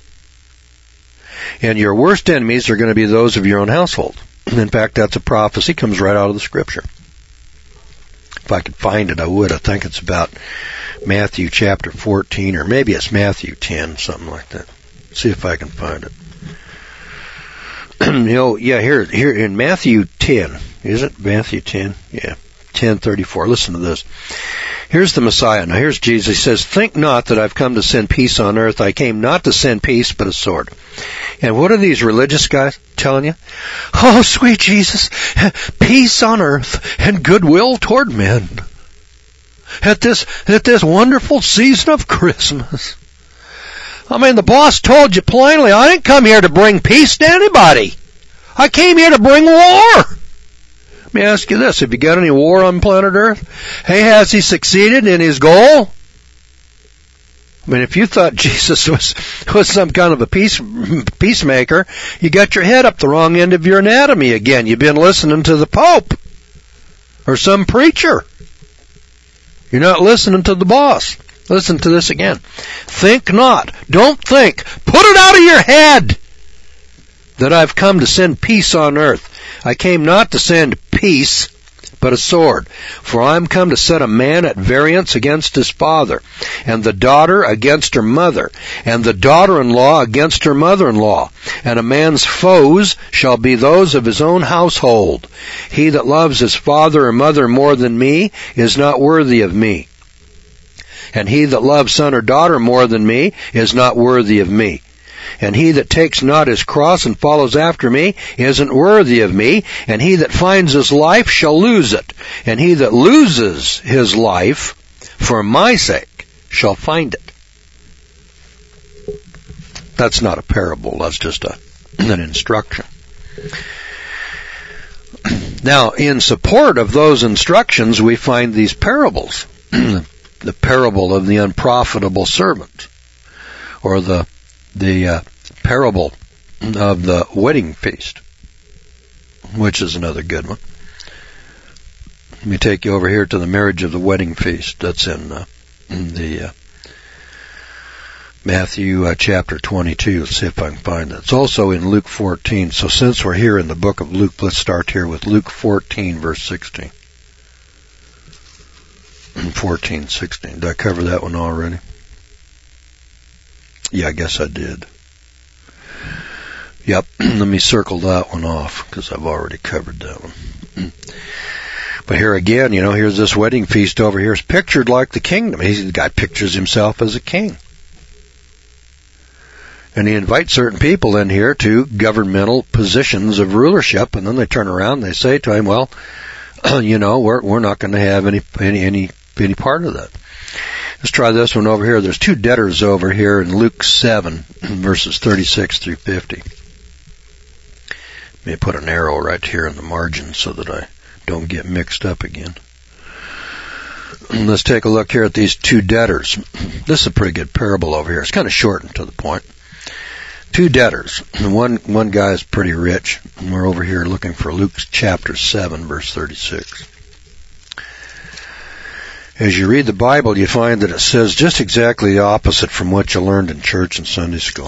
And your worst enemies are going to be those of your own household. In fact, that's a prophecy, comes right out of the Scripture. If I could find it, I would. I think it's about Matthew chapter fourteen, or maybe it's Matthew ten, something like that. Let's see if I can find it. you know, yeah, here, here in Matthew ten, is it Matthew ten? Yeah, ten thirty-four. Listen to this. Here's the Messiah. Now here's Jesus. He says, "Think not that I've come to send peace on earth. I came not to send peace, but a sword." And what are these religious guys telling you? Oh, sweet Jesus, peace on earth and goodwill toward men. At this, at this wonderful season of Christmas. I mean, the boss told you plainly, I didn't come here to bring peace to anybody. I came here to bring war. Let me ask you this. Have you got any war on planet Earth? Hey, has he succeeded in his goal? I mean, if you thought Jesus was, was some kind of a peace, peacemaker, you got your head up the wrong end of your anatomy again. You've been listening to the Pope or some preacher. You're not listening to the boss. Listen to this again. Think not. Don't think. Put it out of your head that I've come to send peace on earth. I came not to send peace, but a sword. For I am come to set a man at variance against his father, and the daughter against her mother, and the daughter-in-law against her mother-in-law. And a man's foes shall be those of his own household. He that loves his father or mother more than me is not worthy of me. And he that loves son or daughter more than me is not worthy of me. And he that takes not his cross and follows after me isn't worthy of me. And he that finds his life shall lose it. And he that loses his life for my sake shall find it. That's not a parable. That's just a, an instruction. Now, in support of those instructions, we find these parables. The parable of the unprofitable servant, or the the uh, parable of the wedding feast, which is another good one. Let me take you over here to the marriage of the wedding feast. That's in, uh, in the uh, Matthew uh, chapter twenty-two. Let's see if I can find it. It's also in Luke fourteen. So since we're here in the book of Luke, let's start here with Luke fourteen, verse sixteen. fourteen, sixteen. Did I cover that one already? Yeah, I guess I did. Yep, let me circle that one off, because I've already covered that one. But here again, you know, here's this wedding feast over here. It's pictured like the kingdom. He's, the guy pictures himself as a king. And he invites certain people in here to governmental positions of rulership, and then they turn around and they say to him, well, you know, we're we're not going to have any any any any part of that. Let's try this one over here. There's two debtors over here in Luke seven, verses thirty-six through fifty. Let me put an arrow right here in the margin so that I don't get mixed up again. Let's take a look here at these two debtors. This is a pretty good parable over here. It's kind of short and to the point. Two debtors. One one guy is pretty rich. And we're over here looking for Luke chapter seven, verse thirty-six. As you read the Bible, you find that it says just exactly the opposite from what you learned in church and Sunday school.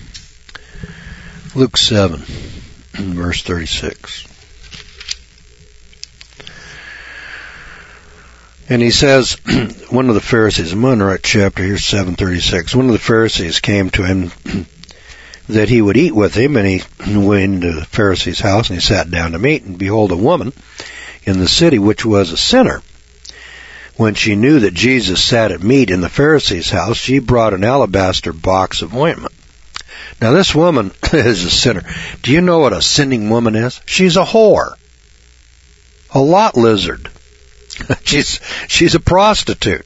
Luke seven, verse thirty-six. And he says, one of the Pharisees, I'm on the right chapter here, seven thirty-six. One of the Pharisees came to him that he would eat with him, and he went into the Pharisee's house, and he sat down to meat, and behold, a woman in the city which was a sinner. When she knew that Jesus sat at meat in the Pharisee's house, she brought an alabaster box of ointment. Now this woman is a sinner. Do you know what a sinning woman is? She's a whore. A lot lizard. she's, she's a prostitute.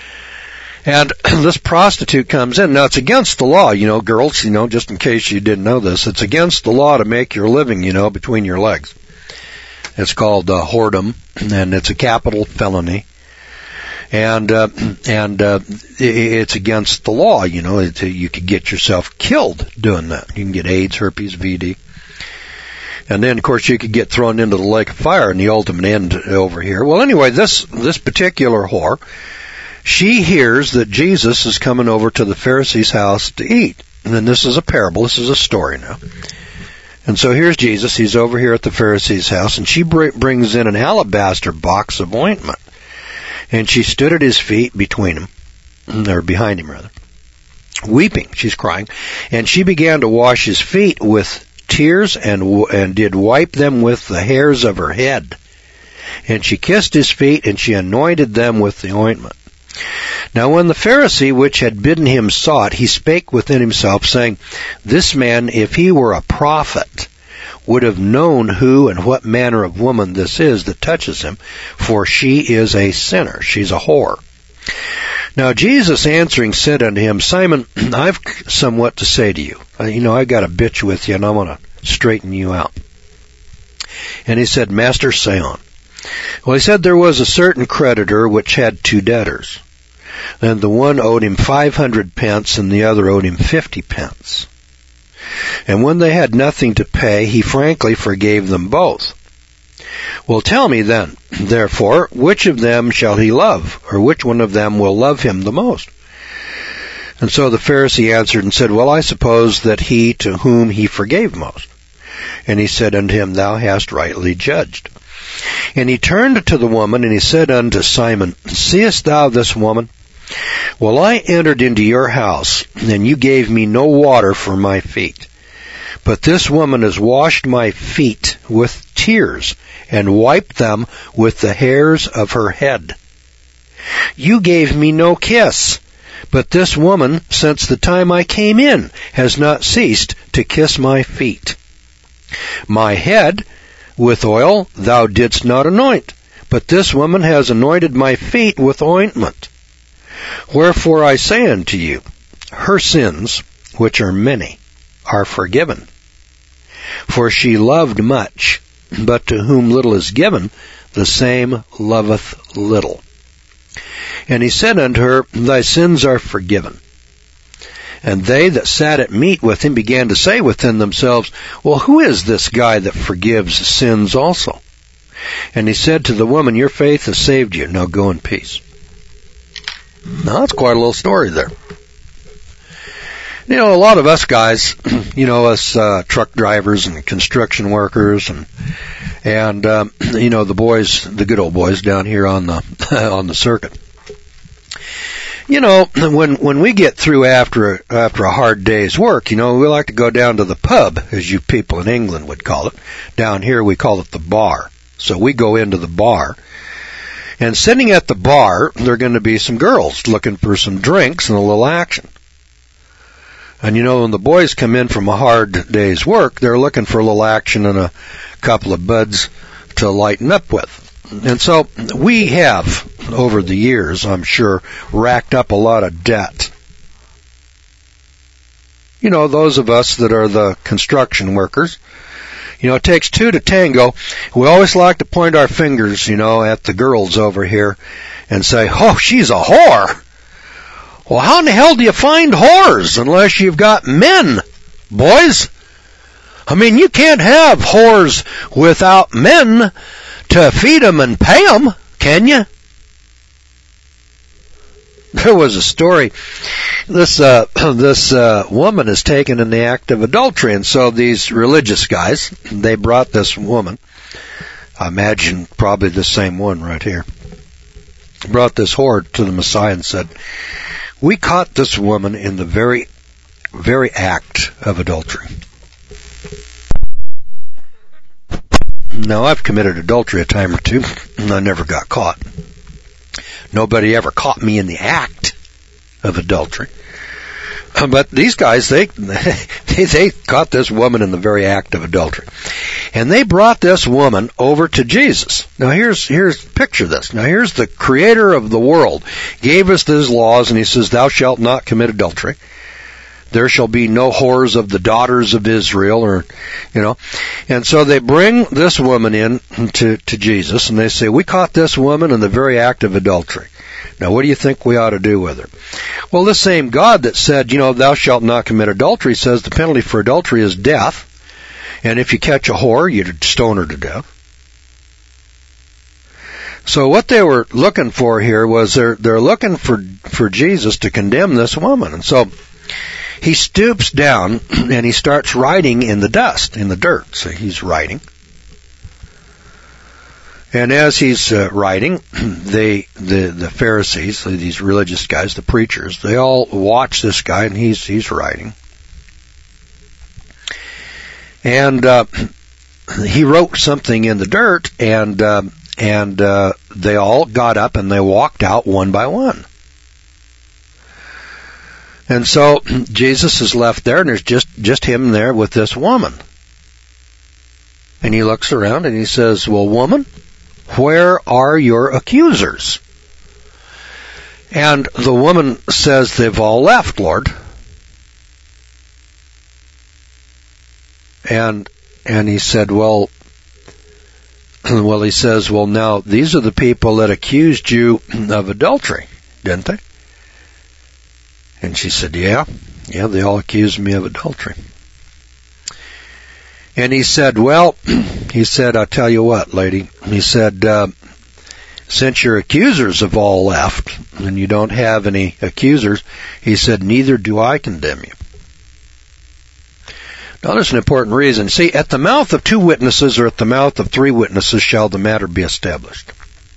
And this prostitute comes in. Now, it's against the law, you know, girls, you know, just in case you didn't know this. It's against the law to make your living, you know, between your legs. It's called uh, whoredom, and it's a capital felony. And uh, and uh, it's against the law, you know. It, you could get yourself killed doing that. You can get AIDS, herpes, V D. And then, of course, you could get thrown into the lake of fire in the ultimate end over here. Well, anyway, this this particular whore, she hears that Jesus is coming over to the Pharisee's house to eat. And then this is a parable. This is a story now. And so here's Jesus. He's over here at the Pharisee's house, and she br- brings in an alabaster box of ointment. And she stood at his feet between him, or behind him rather, weeping. She's crying. And she began to wash his feet with tears and and did wipe them with the hairs of her head. And she kissed his feet, and she anointed them with the ointment. Now when the Pharisee which had bidden him saw it, he spake within himself, saying, This man, if he were a prophet, would have known who and what manner of woman this is that touches him, for she is a sinner. She's a whore. Now Jesus answering said unto him, Simon, I've somewhat to say to you. Uh, you know, I got a bitch with you, and I want to straighten you out. And he said, Master, say on. Well, he said, there was a certain creditor which had two debtors. And the one owed him five hundred pence, and the other owed him fifty pence. And when they had nothing to pay, he frankly forgave them both. Well, tell me then, therefore, which of them shall he love, or which one of them will love him the most? And so the Pharisee answered and said, Well, I suppose that he to whom he forgave most. And he said unto him, Thou hast rightly judged. And he turned to the woman, and he said unto Simon, Seest thou this woman? Well, I entered into your house, and you gave me no water for my feet. But this woman has washed my feet with tears, and wiped them with the hairs of her head. You gave me no kiss, but this woman, since the time I came in, has not ceased to kiss my feet. My head with oil thou didst not anoint, but this woman has anointed my feet with ointment. Wherefore I say unto you, her sins, which are many, are forgiven. For she loved much, but to whom little is given, the same loveth little. And he said unto her, thy sins are forgiven. And they that sat at meat with him began to say within themselves, well, who is this guy that forgives sins also? And he said to the woman, your faith has saved you. Now go in peace. Now that's quite a little story there. You know, a lot of us guys, you know, us uh, truck drivers and construction workers and, and um, you know, the boys, the good old boys down here on the on the circuit. You know, when when we get through after after a hard day's work, you know, we like to go down to the pub, as you people in England would call it. Down here we call it the bar. So we go into the bar. And sitting at the bar, there are going to be some girls looking for some drinks and a little action. And you know, when the boys come in from a hard day's work, they're looking for a little action and a couple of buds to lighten up with. And so we have, over the years, I'm sure, racked up a lot of debt. You know, those of us that are the construction workers, you know, it takes two to tango. We always like to point our fingers, you know, at the girls over here and say, oh, she's a whore. Well, how in the hell do you find whores unless you've got men, boys? I mean, you can't have whores without men to feed them and pay them, can you? There was a story. This uh, this uh, woman is taken in the act of adultery, and so these religious guys, they brought this woman. I imagine probably the same one right here. Brought this whore to the Messiah and said, we caught this woman in the very, very act of adultery. Now, I've committed adultery a time or two, and I never got caught. Nobody ever caught me in the act of adultery. But these guys, they, they, they caught this woman in the very act of adultery. And they brought this woman over to Jesus. Now here's, here's, picture this. Now here's the creator of the world, gave us these laws, and he says, thou shalt not commit adultery. There shall be no whores of the daughters of Israel, or, you know. And so they bring this woman in to, to Jesus, and they say, we caught this woman in the very act of adultery. Now, what do you think we ought to do with her? Well, this same God that said, you know, thou shalt not commit adultery, says the penalty for adultery is death. And if you catch a whore, you stone her to death. So what they were looking for here was they're, they're looking for, for Jesus to condemn this woman. And so he stoops down and he starts writing in the dust, in the dirt. So he's writing. And as he's uh, writing, they, the, the Pharisees, these religious guys, the preachers, they all watch this guy, and he's, he's writing. And, uh, he wrote something in the dirt, and, uh, and, uh, they all got up and they walked out one by one. And so Jesus is left there, and there's just, just him there with this woman. And he looks around and he says, well, woman, where are your accusers? And the woman says, they've all left, Lord. And, and he said, well, well, he says, well, now, these are the people that accused you of adultery, didn't they? And she said, yeah, yeah, they all accused me of adultery. And he said, well, he said, I'll tell you what, lady. He said, uh, since your accusers have all left, and you don't have any accusers, he said, neither do I condemn you. Now, there's an important reason. See, at the mouth of two witnesses or at the mouth of three witnesses shall the matter be established.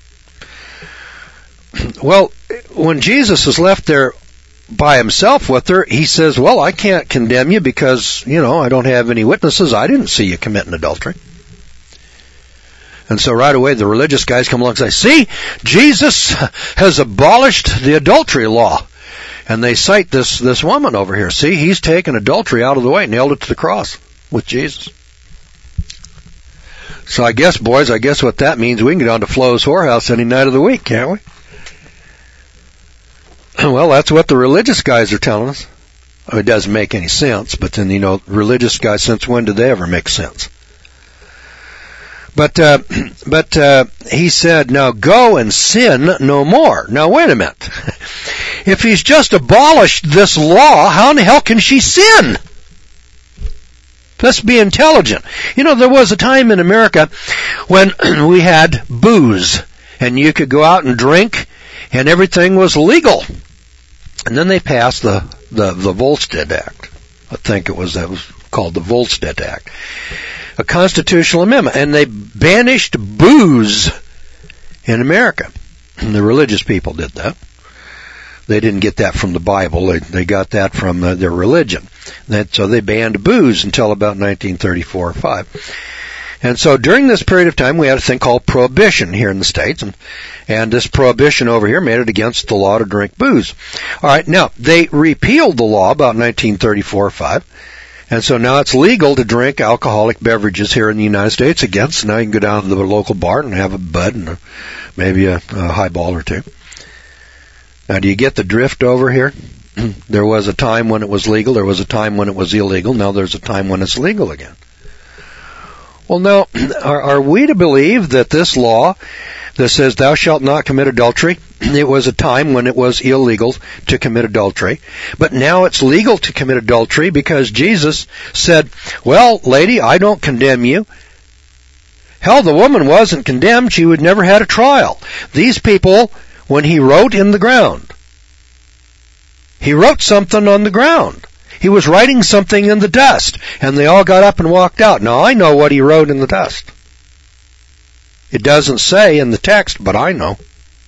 Well, when Jesus is left there by himself with her, he says, well, I can't condemn you because, you know, I don't have any witnesses. I didn't see you committing adultery. And so right away the religious guys come along and say, see, Jesus has abolished the adultery law. And they cite this, this woman over here. See, he's taken adultery out of the way, nailed it to the cross with Jesus. So I guess, boys, I guess what that means, we can get down to Flo's whorehouse any night of the week, can't we? Well, that's what the religious guys are telling us. I mean, it doesn't make any sense, but then, you know, religious guys, since when did they ever make sense? But, uh, but, uh, he said, now go and sin no more. Now wait a minute. If he's just abolished this law, how in the hell can she sin? Let's be intelligent. You know, there was a time in America when we had booze, and you could go out and drink, and everything was legal. And then they passed the, the, the Volstead Act. I think it was, that was called the Volstead Act. A constitutional amendment. And they banished booze in America. And the religious people did that. They didn't get that from the Bible. They, they got that from uh, their religion. That, so they banned booze until about nineteen thirty-four or five. And so during this period of time, we had a thing called prohibition here in the States. And, and this prohibition over here made it against the law to drink booze. All right, now, they repealed the law about nineteen thirty-four or five. And so now it's legal to drink alcoholic beverages here in the United States again. So now you can go down to the local bar and have a Bud and a, maybe a, a highball or two. Now, do you get the drift over here? There was a time when it was legal. There was a time when it was illegal. Now there's a time when it's legal again. Well, now, are, are we to believe that this law that says thou shalt not commit adultery, it was a time when it was illegal to commit adultery, but now it's legal to commit adultery because Jesus said, well, lady, I don't condemn you. Hell, the woman wasn't condemned. She would never had a trial. These people, when he wrote in the ground, he wrote something on the ground. He was writing something in the dust, and they all got up and walked out. Now, I know what he wrote in the dust. It doesn't say in the text, but I know.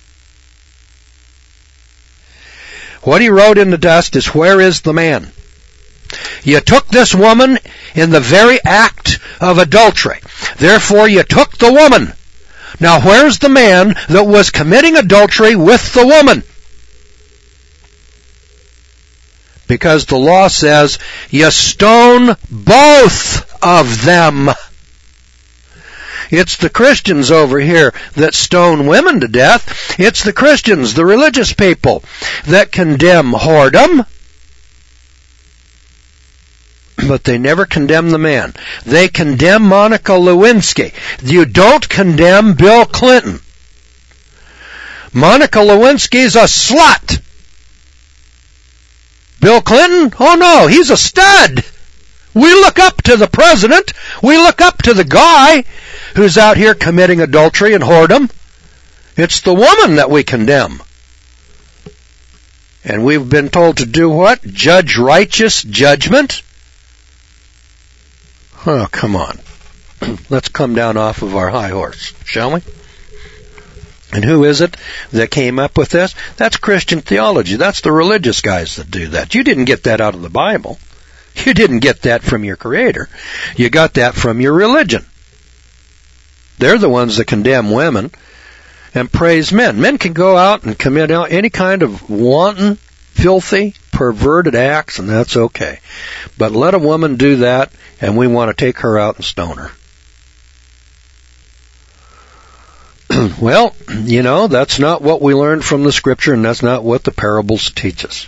What he wrote in the dust is, where is the man? You took this woman in the very act of adultery. Therefore, you took the woman. Now, where's the man that was committing adultery with the woman? Because the law says, you stone both of them. It's the Christians over here that stone women to death. It's the Christians, the religious people, that condemn whoredom. But they never condemn the man. They condemn Monica Lewinsky. You don't condemn Bill Clinton. Monica Lewinsky's a slut. Bill Clinton? Oh no, he's a stud. We look up to the president. We look up to the guy who's out here committing adultery and whoredom. It's the woman that we condemn. And we've been told to do what? Judge righteous judgment? Oh, come on. Let's come down off of our high horse, shall we? And who is it that came up with this? That's Christian theology. That's the religious guys that do that. You didn't get that out of the Bible. You didn't get that from your Creator. You got that from your religion. They're the ones that condemn women and praise men. Men can go out and commit any kind of wanton, filthy, perverted acts, and that's okay. But let a woman do that, and we want to take her out and stone her. Well, you know, that's not what we learned from the Scripture, and that's not what the parables teach us.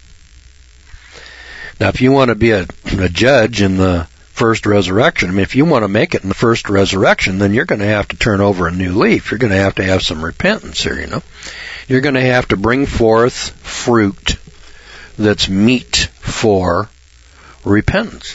Now, if you want to be a, a judge in the first resurrection, I mean, if you want to make it in the first resurrection, then you're going to have to turn over a new leaf. You're going to have to have some repentance here, you know. You're going to have to bring forth fruit that's meet for repentance.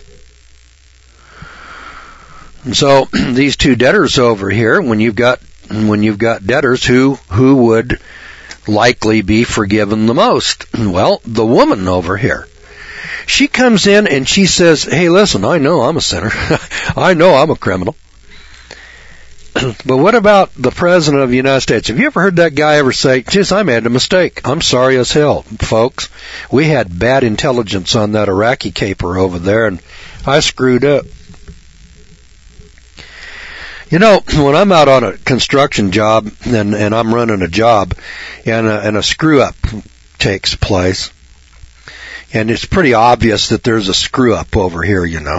And so these two debtors over here, when you've got when you've got debtors who who would likely be forgiven the most, well, the woman over here, she comes in and she says, hey, listen, I know I'm a sinner. I know I'm a criminal. But what about the President of the United States? Have you ever heard that guy ever say, geez, I made a mistake. I'm sorry as hell, folks. We had bad intelligence on that Iraqi caper over there, and I screwed up. You know, when I'm out on a construction job and, and I'm running a job and a, and a screw-up takes place, and it's pretty obvious that there's a screw-up over here, you know,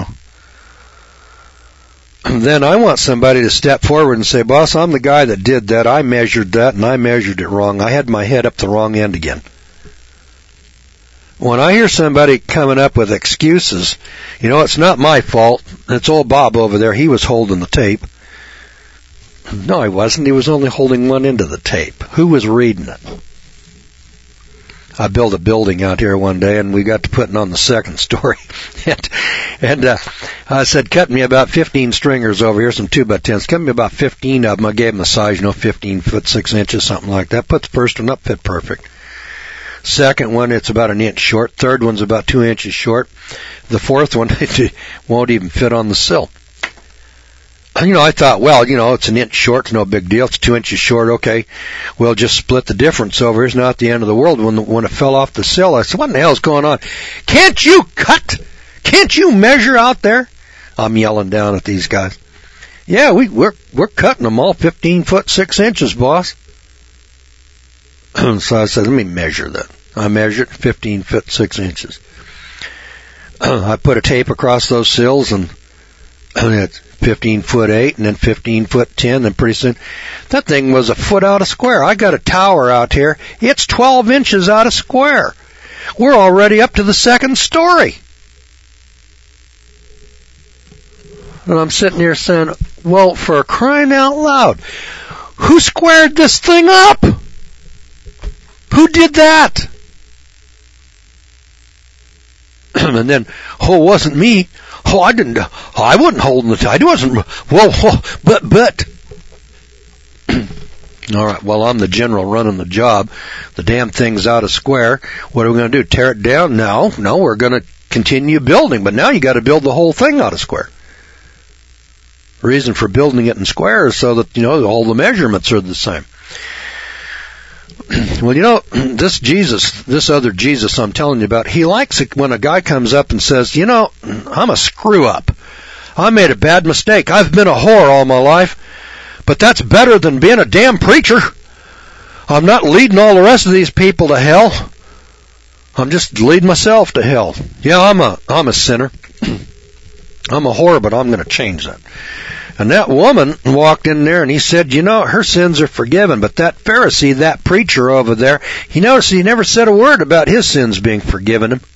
then I want somebody to step forward and say, boss, I'm the guy that did that. I measured that, and I measured it wrong. I had my head up the wrong end again. When I hear somebody coming up with excuses, you know, it's not my fault. It's old Bob over there. He was holding the tape. No, he wasn't. He was only holding one end of the tape. Who was reading it? I built a building out here one day, and we got to putting on the second story. and and uh, I said, cut me about fifteen stringers over here, some two by tens. Cut me about fifteen of them. I gave them the size, you know, fifteen foot, six inches, something like that. Put the first one up, fit perfect. Second one, it's about an inch short. Third one's about two inches short. The fourth one, it won't even fit on the sill. You know, I thought, well, you know, it's an inch short, it's no big deal. It's two inches short, okay. We'll just split the difference over. It's not the end of the world. When the, when it fell off the sill, I said, what in the hell's going on? Can't you cut? Can't you measure out there? I'm yelling down at these guys. Yeah, we, we're we're cutting them all fifteen foot six inches, boss. So I said, let me measure that. I measured fifteen foot six inches. I put a tape across those sills, and it's fifteen foot eight, and then fifteen foot ten, and pretty soon that thing was a foot out of square. I got a tower out here. It's twelve inches out of square. We're already up to the second story. And I'm sitting here saying, well, for crying out loud, who squared this thing up? Who did that? And then, oh, it wasn't me. Oh, I didn't, oh, I wasn't holding the tide. It wasn't, well, well but, but. All right, well, I'm the general running the job. The damn thing's out of square. What are we going to do? Tear it down? No, no, we're going to continue building. But now you got to build the whole thing out of square. The reason for building it in square is so that, you know, all the measurements are the same. Well, you know, this Jesus, this other Jesus I'm telling you about, he likes it when a guy comes up and says, you know, I'm a screw-up. I made a bad mistake. I've been a whore all my life, but that's better than being a damn preacher. I'm not leading all the rest of these people to hell. I'm just leading myself to hell. Yeah, I'm a, I'm a sinner. I'm a whore, but I'm going to change that. And that woman walked in there and he said, you know, her sins are forgiven. But that Pharisee, that preacher over there, he noticed he never said a word about his sins being forgiven him.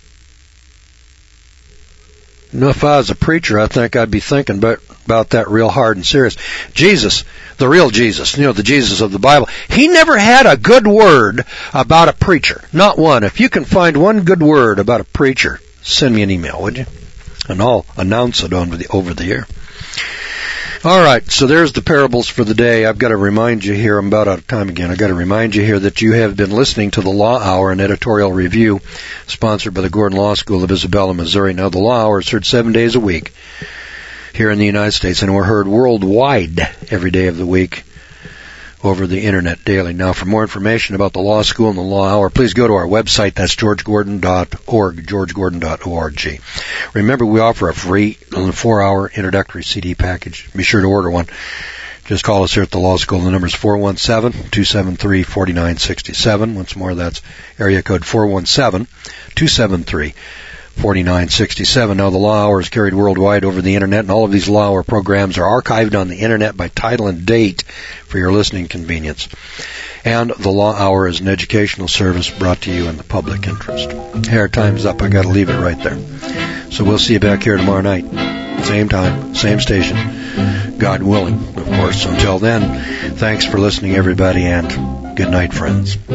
You know, if I was a preacher, I think I'd be thinking about, about that real hard and serious. Jesus, the real Jesus, you know, the Jesus of the Bible, he never had a good word about a preacher. Not one. If you can find one good word about a preacher, send me an email, would you? And I'll announce it over the, over the air. All right, so there's the parables for the day. I've got to remind you here, I'm about out of time again, I've got to remind you here that you have been listening to the Law Hour, an editorial review sponsored by the Gordon Law School of Isabella, Missouri. Now, the Law Hour is heard seven days a week here in the United States, and we're heard worldwide every day of the week over the Internet daily. Now, for more information about the Law School and the Law Hour, please go to our website. That's george gordon dot org, george gordon dot org. Remember, we offer a free four-hour introductory C D package. Be sure to order one. Just call us here at the Law School. The number is four one seven, two seven three, four nine six seven. Once more, that's area code four one seven, two seven three, four nine six seven. Now, the Law Hour is carried worldwide over the Internet, and all of these Law Hour programs are archived on the Internet by title and date for your listening convenience. And the Law Hour is an educational service brought to you in the public interest. Hey, our time's up. I got to leave it right there. So we'll see you back here tomorrow night. Same time, same station. God willing, of course. Until then, thanks for listening, everybody, and good night, friends.